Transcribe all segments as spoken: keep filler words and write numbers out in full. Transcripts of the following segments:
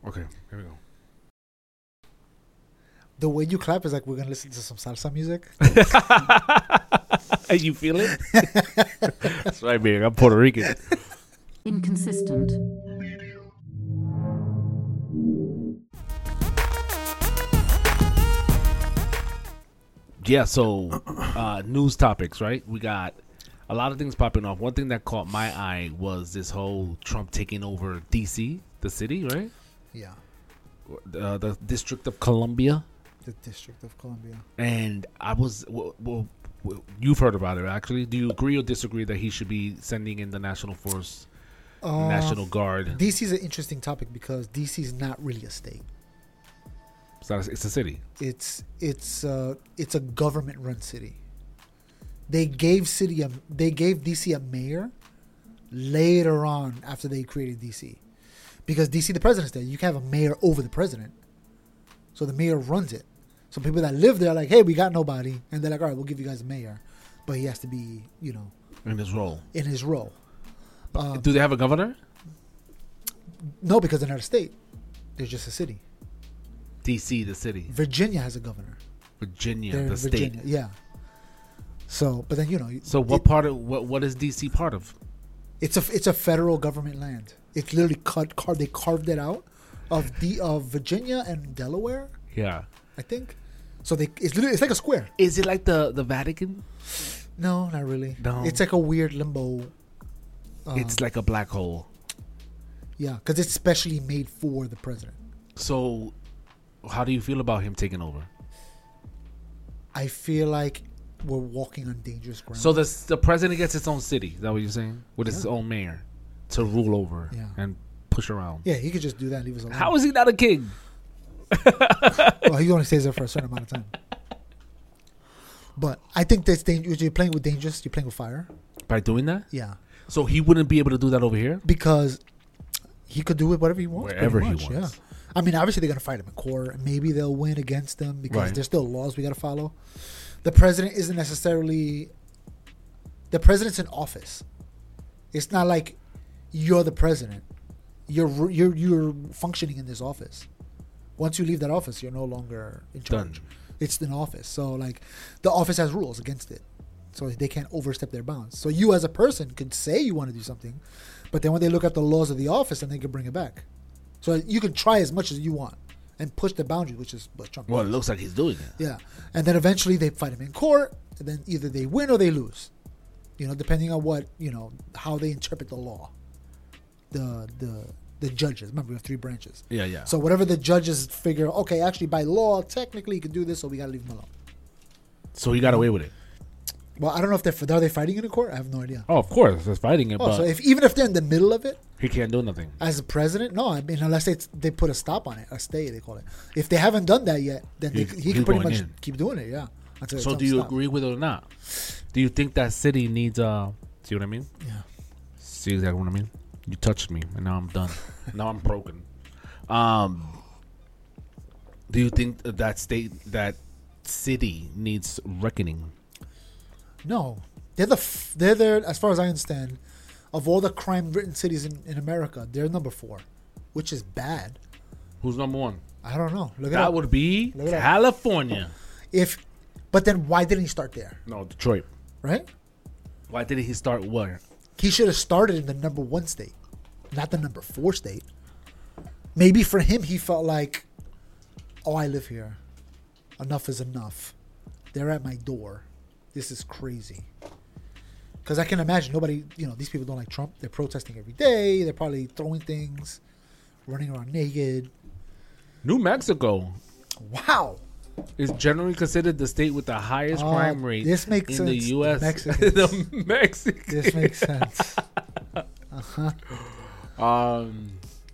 Okay, here we go. The way you clap is like we're gonna listen to some salsa music. You feel it? That's right, man. I'm Puerto Rican. Inconsistent. Yeah, so uh, news topics, right? We got a lot of things popping off. One thing that caught my eye was this whole Trump taking over D C, the city, right? Yeah, Uh, the District of Columbia. the District of Columbia. And I was, well, well, well, you've heard about it, actually. Do you agree or disagree that he should be sending in the National Force, Uh, National Guard? D C is an interesting topic because D C is not really a state. It's, not, it's a city. It's it's uh it's a government run city. They gave city a they gave D C a mayor later on after they created D C, because D C the president's there. You can have a mayor over the president, so the mayor runs it. So people that live there are like, hey, we got nobody, and they're like, all right, we'll give you guys a mayor, but he has to be, you know, In his role. in his role. Um, Do they have a governor? no, because they're not a state; they're just a city. D C, the city. Virginia has a governor. Virginia, They're the in Virginia, state. yeah. So, but then you know, So what it- part of what what is D C part of? It's a it's a federal government land. It's literally cut. Car, they carved it out of the of Virginia and Delaware, Yeah. I think. So they it's literally it's like a square. Is it like the the Vatican? No, not really. No. It's like a weird limbo. Um, It's like a black hole. yeah, because it's specially made for the president. So, how do you feel about him taking over? I feel like we're walking on dangerous ground. So the the president gets his own city. Is that what you're saying? With his Yeah. own mayor to rule over Yeah. and push around. yeah, he could just do that and leave us alone. How is he not a king? Well, he only stays there for a certain amount of time. But I think that's dangerous. You're playing with dangerous. You're playing with fire. By doing that? Yeah. So he wouldn't be able to do that over here? Because he could do it whatever he wants. Wherever pretty he much, wants. Yeah. I mean, obviously they're gonna fight him in court, and maybe they'll win against them because Right. there's still laws we gotta follow. The president isn't necessarily. The president's in office. It's not like you're the president. You're you're you're functioning in this office. Once you leave that office, you're no longer in charge. Done. It's an office, so like the office has rules against it, so they can't overstep their bounds. So you, as a person, could say you want to do something, but then when they look at the laws of the office, then they can bring it back. So you can try as much as you want and push the boundaries, which is what Trump Well, it does. looks like he's doing it. Yeah, and then eventually they fight him in court, and then either they win or they lose. You know, depending on what you know how they interpret the law. The the the judges. Remember, we have three branches. Yeah, yeah. So whatever the judges figure, okay, actually by law, technically you can do this, so we gotta leave him alone. So he got away with it. Well, I don't know if they're are they fighting it in court. I have no idea. Oh, of course, he's fighting it, Oh, but so if even if they're in the middle of it he can't do nothing. as a president, no, I mean unless they they put a stop on it, a stay they call it. If they haven't done that yet, then He- they, he he's can pretty going much in. keep doing it. Yeah. Until they So tell do him you stop. agree with it or not? Do you think that city needs uh see what I mean? Yeah. See exactly what I mean? You touched me and now I'm done. Now I'm broken. Um do you think that state that city needs reckoning? No, they're the f- they're there as far as I understand. Of all the crime-ridden cities in, in America, they're number four, which is bad. Who's number one? I don't know. Look it That up. would be Look it up. California. If, but then why didn't he start there? No, Detroit. Right? Why didn't he start where? He should have started in the number one state, not the number four state. Maybe for him, he felt like, oh, I live here. Enough is enough. They're at my door. This is crazy. Because I can imagine nobody, you know, these people don't like Trump. They're protesting every day. They're probably throwing things, running around naked. New Mexico Wow. is generally considered the state with the highest Oh, crime rate this makes in the sense. U S Mexicans. the Mexican. This makes sense. Uh-huh. Um,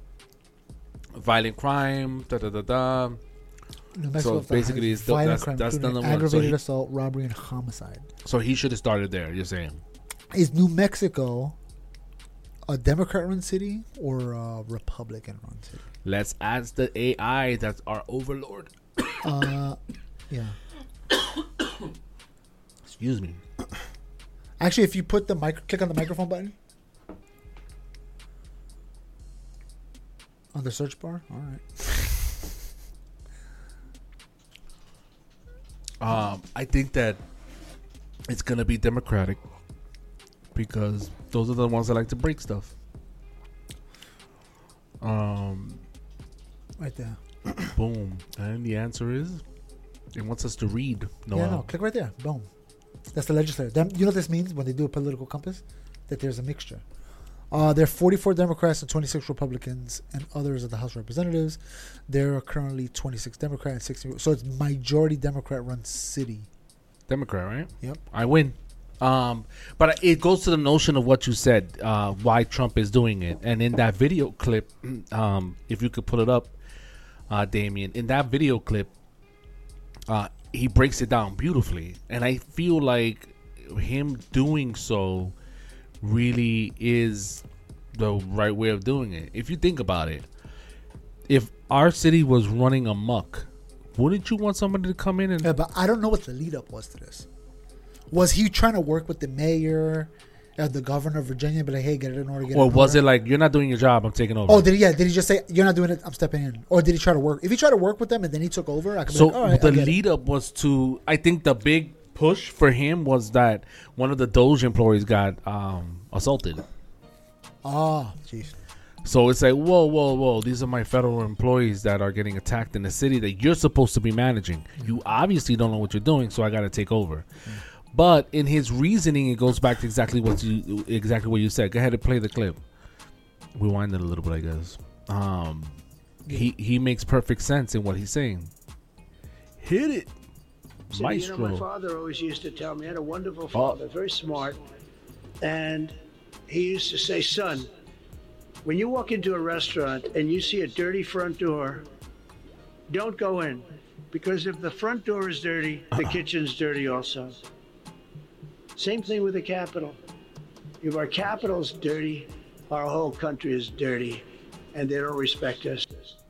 violent crime. Da da da da. New So Mexico has the basically highest it's the- violent that's- crime, that's the including number one. So aggravated he- assault, robbery, and homicide. So he should have started there. You're saying? Is New Mexico a Democrat-run city or a Republican-run city? Let's ask the A I that's our overlord. Uh, yeah. Excuse me. Actually, if you put the mic, click on the microphone button. On the search bar? All right. Um, I think that it's gonna be Democratic because those are the ones that like to break stuff. Um, Right there. boom, and the answer is it wants us to read. No, Yeah, no. Click right there. Boom. That's the legislature. Them, you know what this means when they do a political compass? That there's a mixture. Uh, there are forty-four Democrats and twenty-six Republicans and others of the House of Representatives. There are currently twenty-six Democrats and sixty. So it's majority Democrat-run city. Democrat, right? Yep. I win. Um, but it goes to the notion of what you said, uh, why Trump is doing it. And in that video clip, um, if you could put it up, uh, Damien, in that video clip, uh, he breaks it down beautifully. And I feel like him doing so really is the right way of doing it. If you think about it, if our city was running amok, wouldn't you want somebody to come in and... Yeah, but I don't know what the lead up was to this. Was he trying to work with the mayor, uh, the governor of Virginia, be like, hey, get it in order, get or it in was order? it like, you're not doing your job, I'm taking over? Oh, did he? Yeah, did he just say, you're not doing it, I'm stepping in? Or did he try to work? If he tried to work with them and then he took over, I could so be like, all right, the I get lead it. up was to, I think the big push for him was that one of the Doge employees got um, assaulted. Oh, jeez. So it's like, whoa, whoa, whoa. These are my federal employees that are getting attacked in the city that you're supposed to be managing. You obviously don't know what you're doing, so I got to take over. Mm. But in his reasoning, it goes back to exactly what you exactly what you said. Go ahead and play the clip. Rewind it a little bit, I guess. Um, yeah. He he makes perfect sense in what he's saying. Hit it, so, Maestro. You know, my father always used to tell me, I had a wonderful father, oh. very smart, and he used to say, son, when you walk into a restaurant and you see a dirty front door, don't go in. Because if the front door is dirty, the kitchen's dirty also. Same thing with the Capitol. If our Capitol's dirty, our whole country is dirty, and they don't respect us.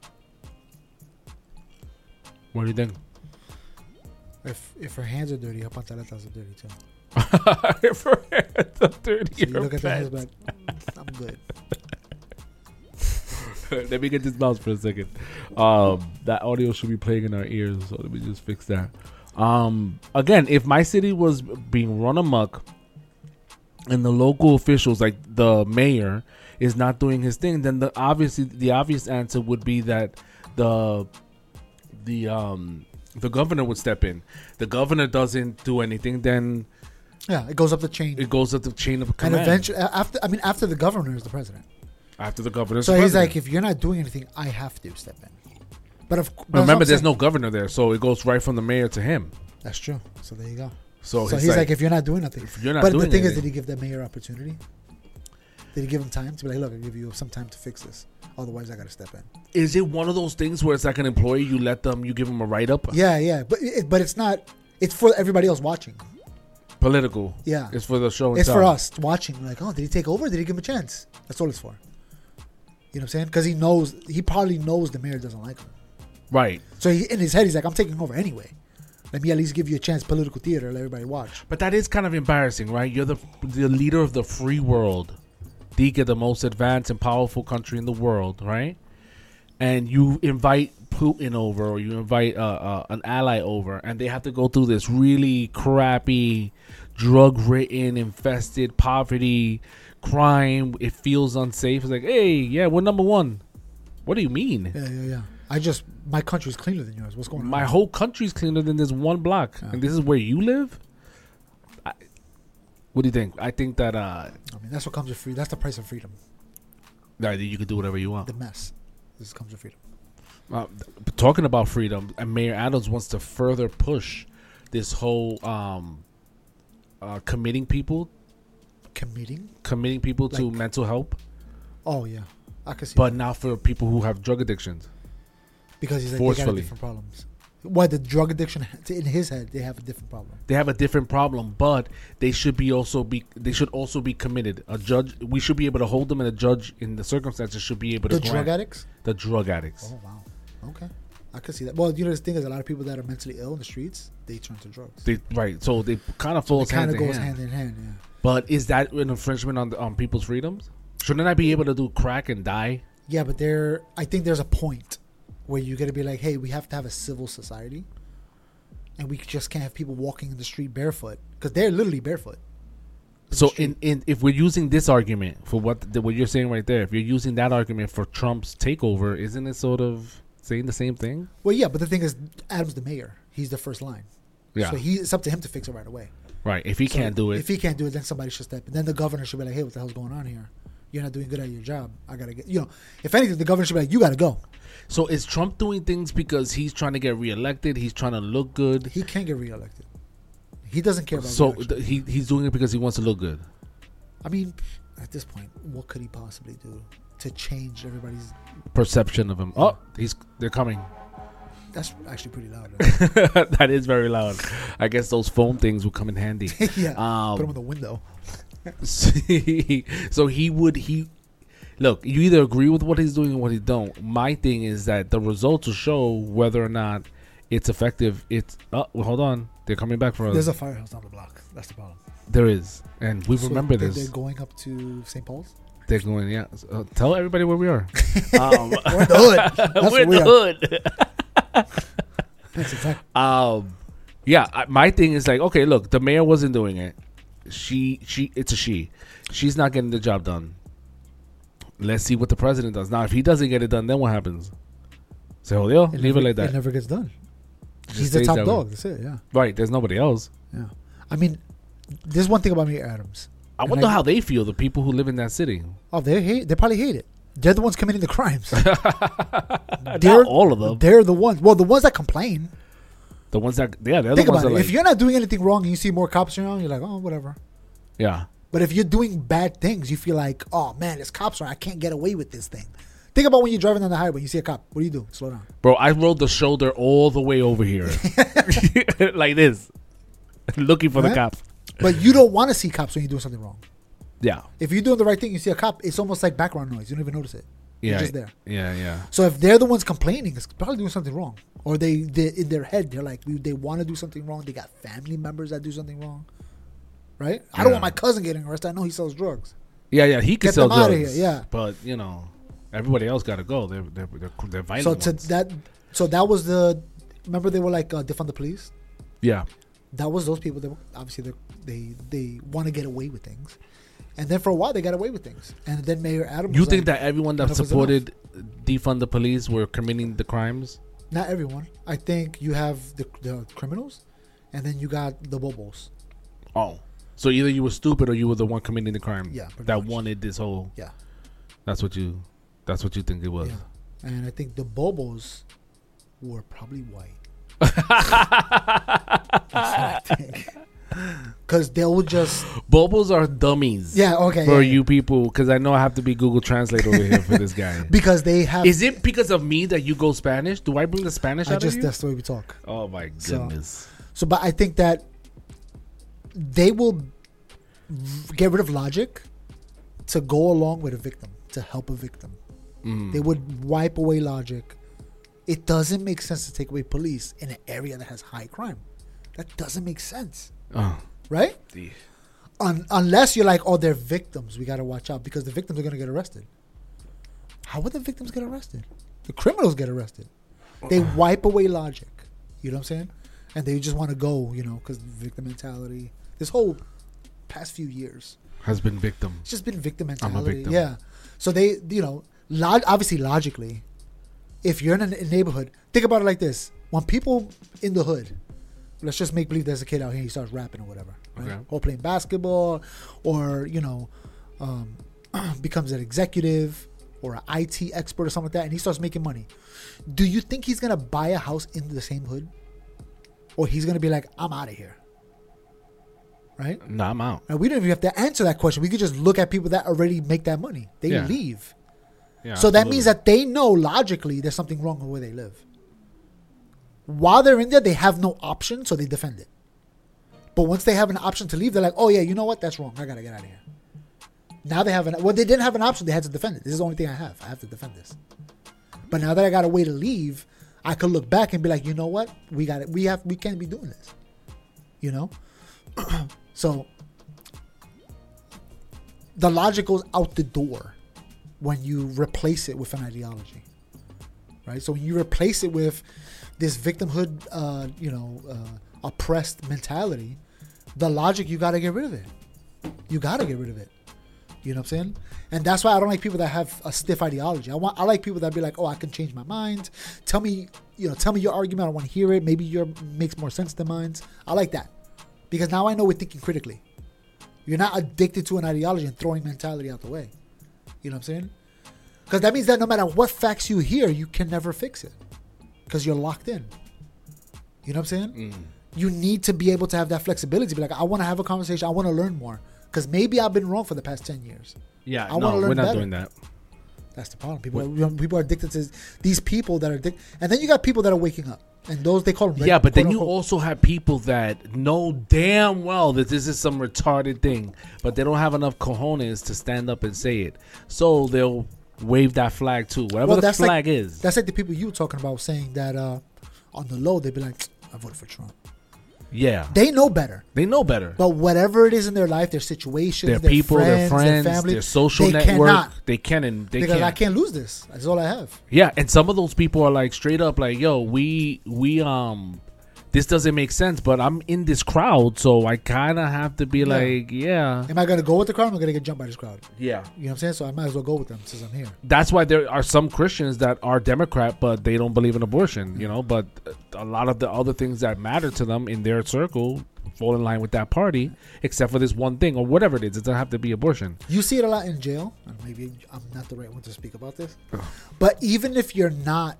What do you think? If if her hands are dirty, her pantaletas are dirty too. If her hands are dirty, so you look at the hands like, mm, I'm good. Let me get this mouse for a second. Um, that audio should be playing in our ears, so let me just fix that. Um, again, if my city was being run amok and the local officials, like the mayor, is not doing his thing, then the obviously the obvious answer would be that the the um the governor would step in. The governor doesn't do anything, then yeah, it goes up the chain. It goes up the chain of command. And eventually, after I mean, after the governor is the president. After the governor, so the he's president. like, if you're not doing anything, I have to step in. But of but remember, there's no governor there, so it goes right from the mayor to him. That's true. So there you go. So, so he's, he's like, like, if you're not doing nothing, if you're not but doing the thing anything. is, did he give the mayor opportunity? Did he give him time to be like, look, I'll give you some time to fix this. Otherwise, I got to step in. Is it one of those things where it's like an employee, you let them, you give them a write up? Yeah, yeah, but it, but it's not. It's for everybody else watching. Political. Yeah, it's for the show. And it's tell. for us watching. Like, oh, did he take over? Did he give him a chance? That's all it's for. You know what I'm saying? Because he knows, he probably knows the mayor doesn't like him. Right. So he, in his head, he's like, I'm taking over anyway. Let me at least give you a chance, political theater, let everybody watch. But that is kind of embarrassing, right? You're the the leader of the free world, the the most advanced and powerful country in the world, right? And you invite Putin over, or you invite uh, uh, an ally over, and they have to go through this really crappy, drug-ridden, infested, poverty, crime. It feels unsafe. It's like, hey, yeah, we're number one. What do you mean? Yeah, yeah, yeah. I just, my country's cleaner than yours. What's going on? My whole country's cleaner than this one block. Yeah. And this is where you live? I, what do you think? I think that... Uh, I mean, that's what comes with freedom. That's the price of freedom. That you can do whatever you want. The mess. This comes with freedom. Uh, talking about freedom, and Mayor Adams wants to further push this whole um, uh, committing people... Committing? Committing people like, to mental help. Oh, yeah. I can see But that. not for people who have drug addictions. Because he's like, they got different problems. Why the drug addiction in his head, they have a different problem. They have a different problem, but they should be also be they should also be committed. A judge, we should be able to hold them, and a judge in the circumstances should be able to. The grant. drug addicts. The drug addicts. Oh wow. Okay, I can see that. Well, you know, the thing is, a lot of people that are mentally ill in the streets, they turn to drugs. They right, so they kind of falls so kind hand of in goes hand. hand in hand. Yeah. But is that an infringement on the, on people's freedoms? Shouldn't I be able to do crack and die? Yeah, but there, I think there's a point where you got to be like, hey, we have to have a civil society, and we just can't have people walking in the street barefoot because they're literally barefoot. So in, in if we're using this argument for what the, what you're saying right there, if you're using that argument for Trump's takeover, isn't it sort of saying the same thing? Well, yeah, but the thing is, Adams the mayor. He's the first line. Yeah. So he, it's up to him to fix it right away. Right. If he So can't do it, if he can't do it, then somebody should step in. Then the governor should be like, hey, what the hell's going on here? You're not doing good at your job. I gotta get, you know, if anything, the governor should be like, you gotta go. so is Trump doing things because he's trying to get reelected? He's trying to look good. He can't get reelected. He doesn't care about. So reelection. th- he he's doing it because he wants to look good. I mean, at this point, what could he possibly do to change everybody's? Perception of him. Oh, he's they're coming. That's actually pretty loud. Right? That is very loud. I guess those foam things will come in handy. yeah, Um, put him in the window. So he would he look. You either agree with what he's doing or what he don't. My thing is that the results will show whether or not it's effective. It's oh, well, hold on. They're coming back for us. There's a firehouse down the block. That's the problem. There is, and we So remember they- this. They're going up to Saint Paul's. They're going, yeah. Uh, tell everybody where we are. Um, We're in the hood. That's we're what in we the are. hood. That's exactly. Um, yeah. I- My thing is like, okay, look, the mayor wasn't doing it. She, she, it's a she. She's not getting the job done. Let's see what the president does. Now, if he doesn't get it done, then what happens? Se jodió. Leave never, it like that. It never gets done. Just He's the stays top that way. dog. That's it. Yeah. Right. There's nobody else. Yeah. I mean, there's one thing about Mayor Adams. I And wonder I- how they feel, the people who live in that city. Oh, they hate. They probably hate it. They're the ones committing the crimes. Not all of them. They're the ones. Well, the ones that complain. The ones that, yeah, they're Think the ones about that it. like, If you're not doing anything wrong and you see more cops around, you're like, oh, whatever. yeah. But if you're doing bad things, you feel like, oh man, there's cops around. I can't get away with this thing. Think about when you're driving down the highway, you see a cop. What do you do? Slow down. Bro, I rolled the shoulder all the way over here. Like this. Looking for the Right? cop. But you don't want to see cops when you're doing something wrong. Yeah. If you're doing the right thing, you see a cop, it's almost like background noise. You don't even notice it. Yeah. It's just there. Yeah, yeah. So if they're the ones complaining, it's probably doing something wrong. Or they, they in their head, they're like, we- they want to do something wrong. They got family members that do something wrong. Right? I don't Yeah. want my cousin getting arrested. I know he sells drugs. Yeah, yeah. He could Get sell them outta drugs. here, yeah. But, you know, everybody else got to go. They're, they're, they're, they're violent So to ones. that, so that was the, remember they were like uh, defund the police? Yeah. That was those people that were, obviously they they they want to get away with things, and then for a while they got away with things, and then Mayor Adams. You was think like, that everyone that enough is supported defund the police were committing the crimes? not everyone? I think you have the the criminals, and then you got the bobos. Oh. So either you were stupid or you were the one committing the crime. Yeah, pretty That much. wanted this whole. Yeah, That's what you. That's what you think it was. yeah, and I think the bobos were probably white. That's what I think. Because they would just Bobos are dummies. yeah okay For yeah, yeah. you people, because I know I have to be Google Translate over here for this guy. because they have. Is it because of me that you go Spanish? Do I bring the Spanish I out just of you? that's the way we talk. Oh my So- goodness. So, but I think that they will v- get rid of logic to go along with a victim, to help a victim. Mm. They would wipe away logic. It doesn't make sense to take away police in an area that has high crime. That doesn't make sense, Oh, right? the- Un- unless you're like, oh, they're victims. We got to watch out because the victims are going to get arrested. How would the victims get arrested? The criminals get arrested. They wipe away logic. You know what I'm saying? And they just want to go, you know, because victim mentality. This whole past few years, has been victim. it's just been victim I'm a mentality. victim. Yeah. So they, you know, log- obviously logically, if you're in a, a neighborhood, think about it like this: when people in the hood, let's just make believe there's a kid out here, he starts rapping or whatever, right? Okay. Or playing basketball, or you know, um, becomes an executive or an I T expert or something like that, and he starts making money. Do you think he's gonna buy a house in the same hood, or he's gonna be like, I'm out of here? Right? Nah, I'm out. Now, we don't even have to answer that question. We could just look at people that already make that money. They Yeah. leave. Yeah, So that absolutely. means that they know logically there's something wrong with where they live. While they're in there, they have no option, so they defend it. But once they have an option to leave, they're like, oh, yeah, you know what? That's wrong. I got to get out of here. Now they have an... Well, they didn't have an option. They had to defend it. This is the only thing I have. I have to defend this. But now that I got a way to leave, I could look back and be like, you know what? We got it. We have. We can't be doing this. You know? So the logic goes out the door when you replace it with an ideology, right? So when you replace it with this victimhood, uh, you know, uh, oppressed mentality, the logic, you got to get rid of it. You got to get rid of it. You know what I'm saying? And that's why I don't like people that have a stiff ideology. I want, I like people that be like, oh, I can change my mind. Tell me, you know, tell me your argument. I want to hear it. Maybe your makes more sense than mine. I like that because now I know we're thinking critically. You're not addicted to an ideology and throwing mentality out the way. You know what I'm saying? Because that means that no matter what facts you hear, you can never fix it because you're locked in. You know what I'm saying? Mm. You need to be able to have that flexibility. Be like, I want to have a conversation. I want to learn more. Because maybe I've been wrong for the past ten years. Yeah, I no, learn we're not better. doing that. That's the problem. People are, people are addicted to these people that are addicted. And then you got people that are waking up. And those, they call them... Yeah, but then you also have people that know damn well that this is some retarded thing. But they don't have enough cojones to stand up and say it. So they'll wave that flag too. Whatever well, the that's flag like, is. That's like the people you were talking about saying that uh, on the low, they'd be like, I voted for Trump. Yeah. They know better. They know better. But whatever it is in their life, their situations, their, their people, friends, their friends, their family, their social they network, cannot. they can and they because can't. I can't lose this. That's all I have. Yeah, and some of those people are like straight up like, yo, we we um this doesn't make sense, but I'm in this crowd, so I kind of have to be yeah. like, yeah. Am I going to go with the crowd or am I going to get jumped by this crowd? Yeah. You know what I'm saying? So I might as well go with them since I'm here. That's why there are some Christians that are Democrat, but they don't believe in abortion, you know, but a lot of the other things that matter to them in their circle fall in line with that party, except for this one thing or whatever it is. It doesn't have to be abortion. You see it a lot in jail, and maybe I'm not the right one to speak about this, but even if you're not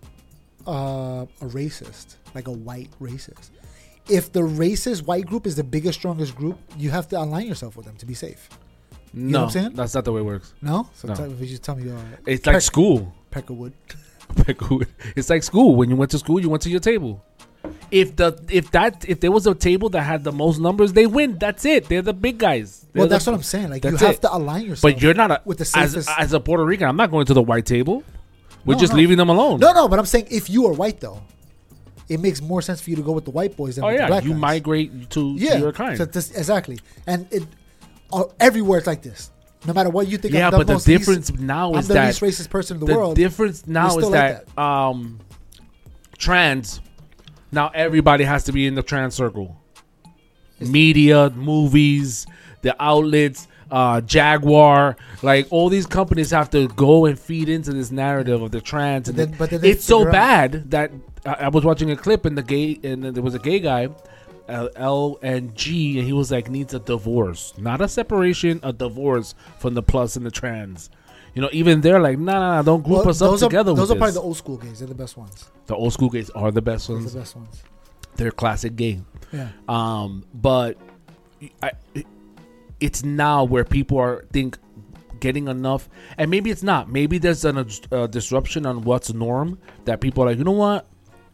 uh, a racist, like a white racist, if the racist white group is the biggest, strongest group, you have to align yourself with them to be safe. You no, know what I'm saying? That's not the way it works. No? So no. Tell, if you just tell me. Uh, it's like Peck, school. Peckerwood. Peckerwood. It's like school. When you went to school, you went to your table. If the if that if there was a table that had the most numbers, they win. That's it. They're the big guys. They're well, that's the, what I'm saying. Like you have it. to align yourself. But you're not a, with the safest. As, as a Puerto Rican, I'm not going to the white table. We're no, just no. leaving them alone. No, no. But I'm saying if you are white though, it makes more sense for you to go with the white boys than oh, with yeah. the black you guys. migrate to, yeah, to your kind. So this, exactly. And it uh, everywhere it's like this. No matter what you think. Yeah, I'm the but the most difference least, now is I'm that the least racist person in the, the world. The difference now is that, like that um, trans. Now everybody has to be in the trans circle. Is Media, movies, the outlets, uh, Jaguar, like all these companies have to go and feed into this narrative of the trans. And then, but then it's so out. bad that I, I was watching a clip and the gay and there was a gay guy. L and G, and he was like, needs a divorce, not a separation, a divorce from the plus and the trans. You know, even they're like, nah, nah, nah, don't group well, us up are, together. Those with are probably this. the old school gays. They're the best ones. The old school gays are the best ones. Those are the best ones. They're classic gay. Yeah. Um, but I, it's now where people are think getting enough, and maybe it's not. Maybe there's an, a disruption on what's norm that people are like, you know what?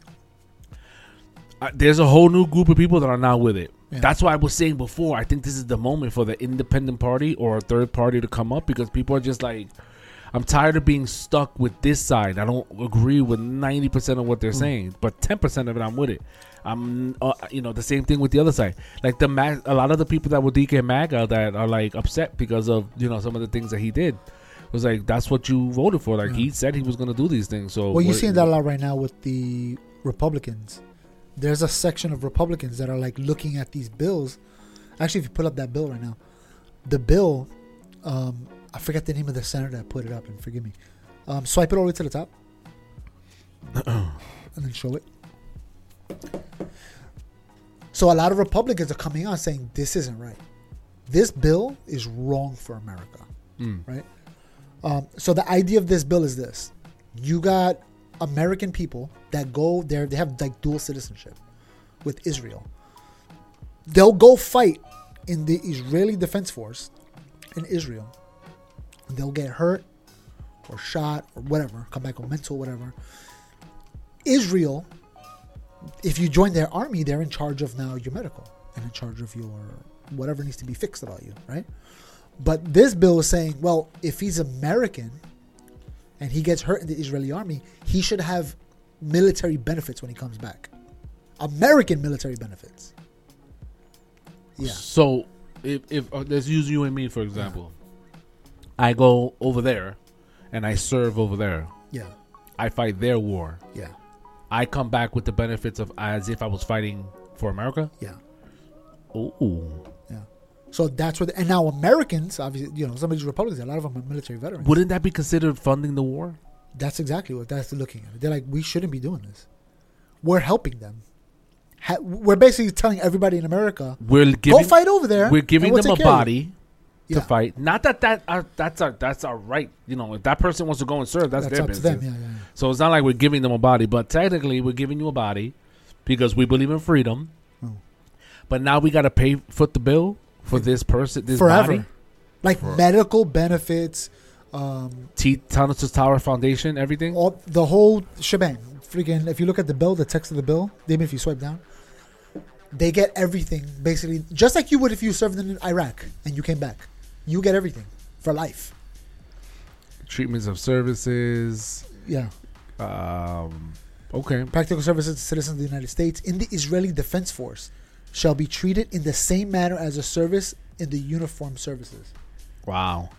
Uh, there's a whole new group of people that are now with it. Yeah. That's why I was saying before, I think this is the moment for the independent party or a third party to come up, because people are just like, I'm tired of being stuck with this side. I don't agree with ninety percent of what they're mm. saying, but ten percent of it, I'm with it. I'm, uh, you know, the same thing with the other side. Like the mag- a lot of the people that were D K MAGA that are like upset because of, you know, some of the things that he did. It was like, that's what you voted for. Like yeah. he said he was going to do these things. So well, you're seeing that a lot right now with the Republicans. There's a section of Republicans that are like looking at these bills. Actually, if you put up that bill right now, the bill, um, I forget the name of the senator that put it up, and forgive me. Um, swipe it all the way to the top, and then show it. So a lot of Republicans are coming out saying this isn't right. This bill is wrong for America, mm. right? Um, so the idea of this bill is this: you got American people that go there, they have like dual citizenship with Israel. They'll go fight in the Israeli Defense Force in Israel. They'll get hurt or shot or whatever, come back with mental whatever. Israel, if you join their army, they're in charge of now your medical and in charge of your whatever needs to be fixed about you, right? But this bill is saying, well, if he's American and he gets hurt in the Israeli army, he should have military benefits when he comes back. American military benefits. Yeah. So, if, if uh, let's use you and me, for example. Yeah. I go over there. and I serve over there. Yeah. I fight their war. Yeah. I come back with the benefits of as if I was fighting for America. Yeah. Ooh. Yeah. So that's what, and now Americans, obviously, you know, some of these Republicans, a lot of them are military veterans. Wouldn't that be considered funding the war? That's exactly what that's looking at. They're like, we shouldn't be doing this. We're helping them. Ha- we're basically telling everybody in America, We're giving, go fight over there. We're giving and we'll them a take care of you. body to Yeah. fight. Not that that uh, that's our that's our right. You know, if that person wants to go and serve, that's, That's their up to business. them. Yeah, yeah, yeah. So it's not like we're giving them a body, but technically we're giving you a body because we believe in freedom. Oh. But now we got to pay foot the bill for this person, this Forever. body. Like For- medical benefits, um, T Thanatos Tower Foundation, everything. all the whole shebang. Freaking, if you look at the bill, the text of the bill, even if you swipe down, they get everything basically, just like you would if you served in Iraq and you came back. You get everything for life. Treatments of services. Yeah. Um, okay. Practical services to citizens of the United States in the Israeli Defense Force shall be treated in the same manner as a service in the uniformed services. Wow.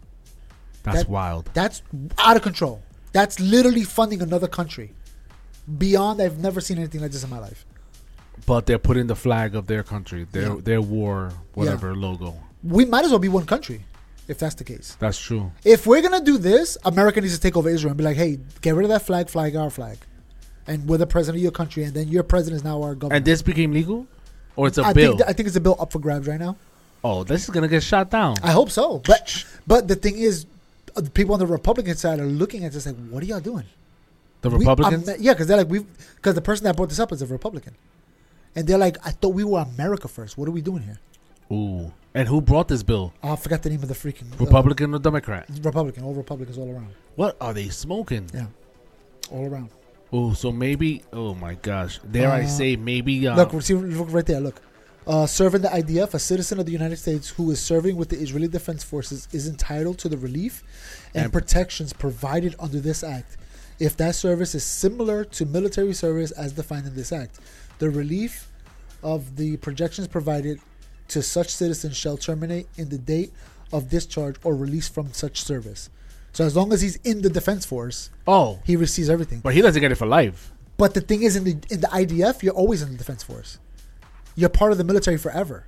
That's That- wild. That's out of control. That's literally funding another country. Beyond, I've never seen anything like this in my life. But they're putting the flag of their country, their Yeah. their war, whatever logo. We might as well be one country, if that's the case. That's true. If we're gonna do this, America needs to take over Israel and be like, "Hey, get rid of that flag, flag our flag, and we're the president of your country, and then your president is now our government." And this became legal, or it's a I bill. think th- I think it's a bill up for grabs right now. Oh, this is gonna get shot down. I hope so, but but the thing is, uh, the people on the Republican side are looking at this like, "What are y'all doing?" The We- Republicans. um, yeah, because they're like, we because the person that brought this up is a Republican, and they're like, "I thought we were America first. What are we doing here?" Ooh. And who brought this bill? Oh, I forgot the name of the freaking uh, Republican or Democrat? Republican, all Republicans all around. What are they smoking? Yeah, all around. Oh, so maybe. Oh my gosh! Dare I Uh, say maybe? Uh, Look, see, look right there. Look, uh, serving the I D F, a citizen of the United States who is serving with the Israeli Defense Forces is entitled to the relief and, And- protections provided under this act, if that service is similar to military service as defined in this act. The relief of the projections provided to such citizens shall terminate in the date of discharge or release from such service. So as long as he's in the defense force, oh, he receives everything. but he doesn't get it for life. But the thing is, in the in the I D F, you're always in the defense force. You're part of the military forever.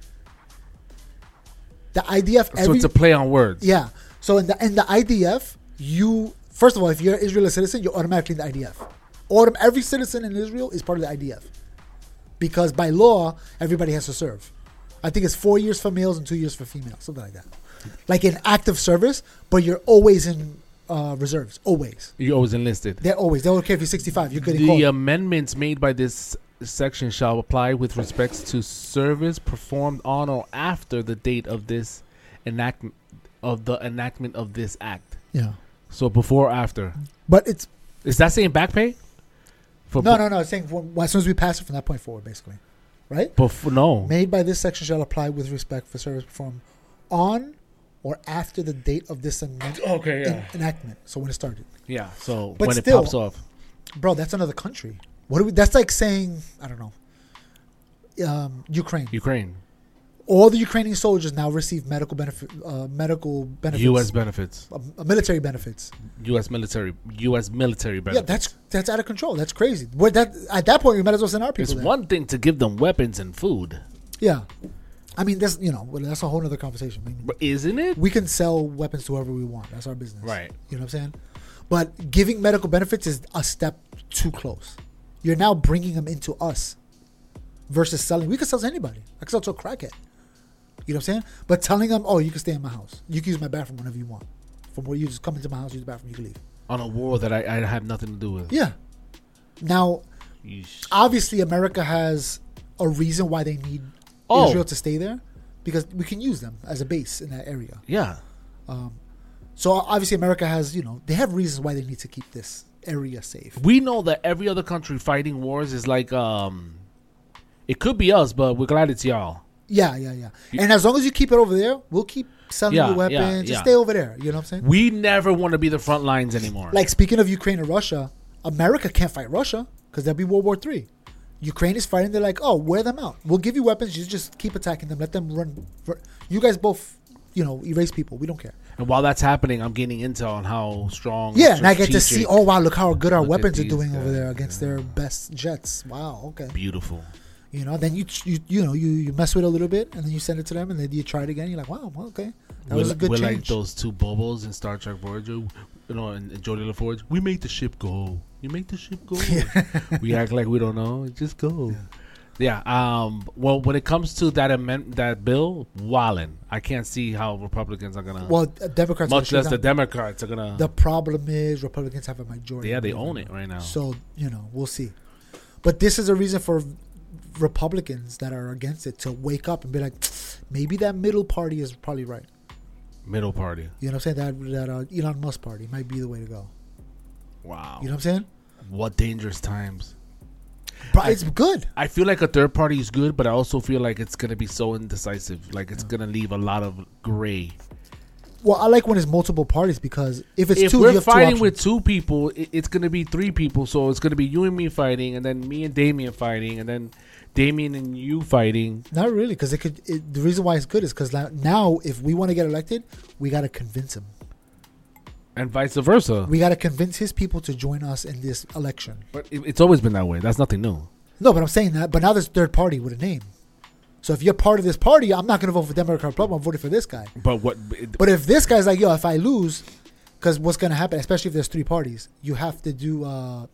The I D F, So every, it's a play on words. yeah. So in the in the I D F, you first of all, if you're an Israeli citizen, you're automatically in the I D F. Autom- every citizen in Israel is part of the I D F because by law, everybody has to serve. I think it's four years for males and two years for females, something like that. Like in active service, but you're always in uh, reserves, always. You're always enlisted. They're always. They don't care if you're sixty-five. You're good. The amendments made by this section shall apply with respects to service performed on or after the date of this enactment of the enactment of this act. yeah, So before or after. but it's Is that saying back pay? For no, no, no. It's saying when, as soon as we pass it from that point forward, basically, right? Before, no. Made by this section shall apply with respect for service performed on or after the date of this amend- Okay, en- enactment. So when it started, Yeah. So But when still- it pops off. bro, that's another country. What do we? That's like saying I don't know. Um, Ukraine. Ukraine. All the Ukrainian soldiers now receive medical benefit, uh, medical benefits, U S benefits. uh, uh, military benefits. U S military. U S military benefits. Yeah, that's that's out of control. That's crazy. What that at that point, we might as well send our people. It's there. one thing to give them weapons and food, Yeah, I mean that's you know well, that's a whole other conversation. I mean, but isn't it? we can sell weapons to whoever we want. That's our business. Right. You know what I'm saying? But giving medical benefits is a step too close. You're now bringing them into us versus selling. We could sell to anybody. I could sell to a crackhead. You know what I'm saying? But telling them, oh, you can stay in my house. You can use my bathroom whenever you want. From where you just come into my house, use the bathroom, you can leave. On a war that I, I have nothing to do with. Yeah. Now, Yeesh. obviously, America has a reason why they need Oh. Israel to stay there because we can use them as a base in that area. Yeah. So obviously, America has, you know, they have reasons why they need to keep this area safe. We know that every other country fighting wars is like, um, it could be us, but we're glad it's y'all. Yeah, yeah, yeah. And as long as you keep it over there, we'll keep selling Yeah, you weapons. yeah, Just yeah. stay over there. You know what I'm saying? We never want to be the front lines anymore. Like speaking of Ukraine and Russia, America can't fight Russia because that'd be World War Three. Ukraine is fighting. They're like, oh, wear them out. We'll give you weapons. You just keep attacking them. Let them run. For, you guys both, you know, erase people. We don't care. And while that's happening, I'm gaining intel on how strong. Yeah, and I get to see. strategic- Oh wow, look how good our Look at weapons are these doing over guys, there against yeah. their best jets. Wow. Okay. Beautiful. You know, then you you you know you, you mess with it a little bit, and then you send it to them, and then you try it again. You're like, wow, well, okay, that we're was a good we're change. like those two bobos in Star Trek Voyager, you know, and, and Geordi LaForge. We make the ship go. You make the ship go. We act like we don't know. It just go. Yeah. yeah. Um. Well, when it comes to that amendment, that bill, wildin'. I can't see how Republicans are gonna. Well, uh, Democrats. much are less the down. Democrats are gonna. The problem is Republicans have a majority. yeah, they own it right now. So you know, we'll see. But this is a reason for Republicans that are against it to wake up and be like, maybe that middle party is probably right. Middle party. You know what I'm saying? That that uh, Elon Musk party might be the way to go. Wow. You know what I'm saying? What dangerous times. But it's good. I feel like a third party is good, but I also feel like it's gonna be so indecisive. Like it's gonna leave a lot of gray. Well, I like when it's multiple parties because if it's If two, you we're have two fighting options. with two people, it, it's gonna be three people. So it's gonna be you and me fighting, and then me and Damien fighting, and then Damien and you fighting. Not really, because it could. It, the reason why it's good is because now, if we want to get elected, we got to convince him. And vice versa. We got to convince his people to join us in this election. But it, it's always been that way. That's nothing new. No, but I'm saying that. But now there's third party with a name. So if you're part of this party, I'm not going to vote for Democrat or Republican. I'm voting for this guy. But what? It, But if this guy's like, yo, if I lose, because what's going to happen, especially if there's three parties, you have to do uh,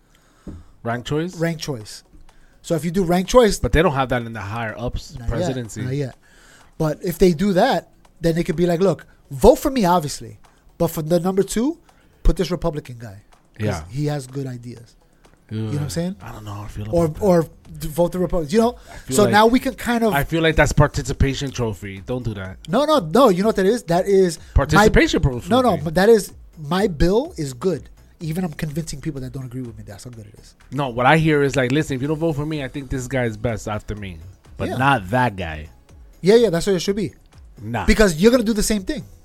rank choice. rank choice. So if you do rank choice, But they don't have that in the higher ups not presidency. Yet, not yet. But if they do that, then they could be like, look, vote for me, obviously. But for the number two, put this Republican guy. 'Cause Yeah. he has good ideas. Ugh, You know what I'm saying? I don't know how I feel Or about that. or vote the Republicans. You know? feel So like- now we can kind of... I feel like that's participation trophy. Don't do that. no, no, no. You know what that is? That is... Participation my, trophy. No, no. But that is... My bill is good. Even I'm convincing people that don't agree with me. That's how good it is. No, what I hear is like, listen, if you don't vote for me, I think this guy is best after me. But Yeah. not that guy. Yeah, yeah. That's what it should be. Nah. Because you're going to do the same thing.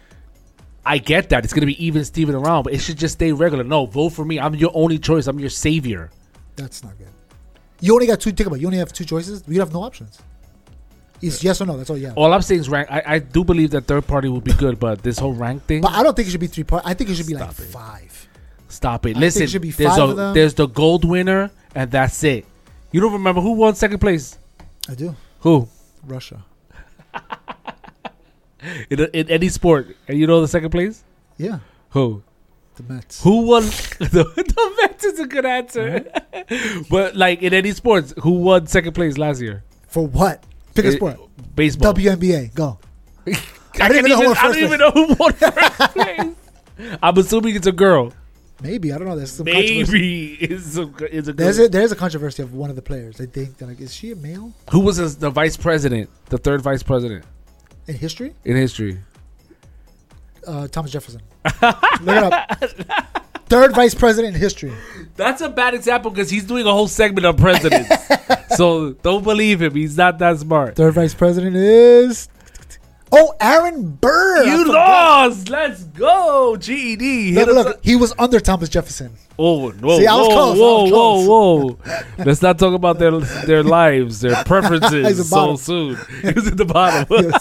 I get that. It's going to be even Steven around, but it should just stay regular. No, vote for me. I'm your only choice. I'm your savior. That's not good. You only got two. Think about it. You only have two choices. You have no options. It's yes or no. That's all you have. All I'm saying is rank. I, I do believe that third party would be good, but this whole rank thing, But I don't think it should be three part. I think it should be like Stop it. five. stop it. I think Listen, it should be there's five a of them. there's the gold winner, and that's it. You don't remember who won second place? I do. Who? Russia. In, in any sport, and you know the second place? Yeah. Who? The Mets. Who won? the, the Mets is a good answer. But like in any sports, who won second place last year? For what? Pick a It- sport. Baseball. W N B A. Go. I, I didn't can't even know who won I first don't even know who won first place. I'm assuming it's a girl. Maybe I don't know. There's some controversy. Maybe it's a, it's a girl. There's a, there's a controversy of one of the players. I think that like, is she a male Who was his, the vice president, the third vice president in history? in history? Uh, Thomas Jefferson. Look it up. Third vice president in history. That's a bad example because he's doing a whole segment on presidents. So don't believe him. He's not that smart. Third vice president is. Oh, Aaron Burr. I You forgot. lost. Let's go. G E D. Look, Hit us look, up. he was under Thomas Jefferson. Oh, whoa, See, I was whoa, close, I whoa, was whoa, whoa. Let's not talk about their their lives, their He's preferences the so bottom. soon. He was at the bottom.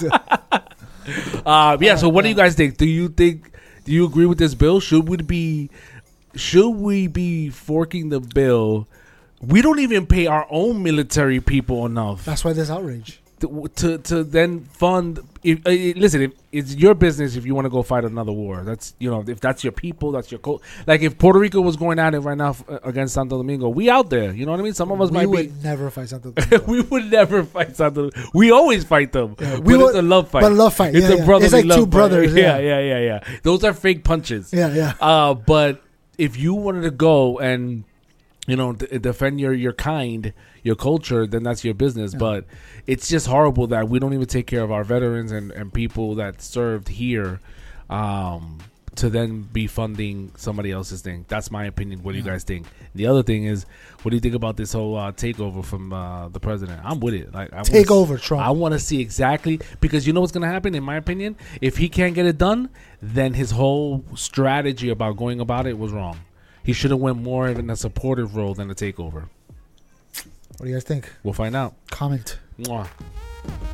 uh, yeah, so what do you guys think? Do you think, do you agree with this bill? Should we be, should we be forking the bill? We don't even pay our own military people enough. That's why there's outrage. to to, to then fund. If, uh, listen, if it's your business if you want to go fight another war. That's you know if that's your people, that's your co- like if Puerto Rico was going at it right now f- against Santo Domingo, we out there. You know what I mean? Some of us we might would be. never fight Santo Domingo. We would never fight Santo. We always fight them. Yeah, we we but would- it's a love fight. but a love fight, It's yeah, a yeah. brotherly It's like love two fight. brothers, Yeah, yeah. yeah, yeah, yeah. Those are fake punches. Yeah, yeah. Uh, but if you wanted to go and you know d- defend your your kind, your culture, then that's your business. Yeah. But it's just horrible that we don't even take care of our veterans and, and people that served here um, to then be funding somebody else's thing. That's my opinion. What do you Yeah. guys think? The other thing is, what do you think about this whole uh, takeover from uh, the president? I'm with it. Like I Take wanna over, s- Trump. I want to see exactly because you know what's going to happen. In my opinion, if he can't get it done, then his whole strategy about going about it was wrong. He should have went more in a supportive role than a takeover. What do you guys think? We'll find out. Comment. Mwah.